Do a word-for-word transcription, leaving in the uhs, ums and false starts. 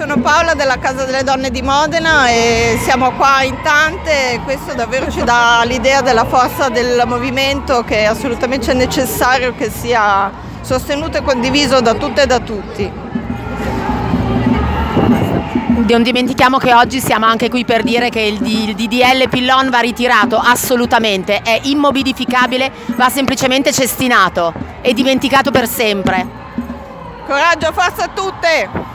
sono Paola della Casa delle Donne di Modena e siamo qua in tante e questo davvero ci dà l'idea della forza del movimento, che è assolutamente necessario che sia sostenuto e condiviso da tutte e da tutti. Non dimentichiamo che oggi siamo anche qui per dire che il D D L Pillon va ritirato assolutamente, è immodificabile, va semplicemente cestinato e dimenticato per sempre. Coraggio, forza a tutte!